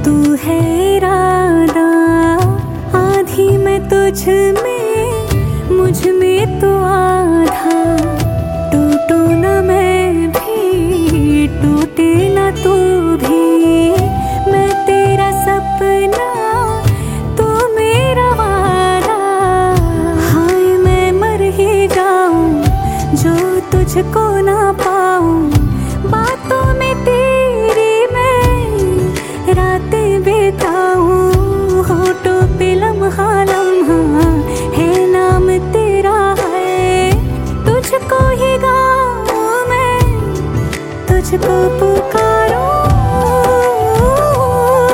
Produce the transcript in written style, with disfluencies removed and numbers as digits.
तू है इरादा, आधी मैं तुझ में, मुझ में तो आधा। टूटू न मैं भी, टूटे न तू भी, मैं तेरा सपना, तू मेरा वादा। हाय मैं मर ही जाऊं जो तुझको ना पाऊं,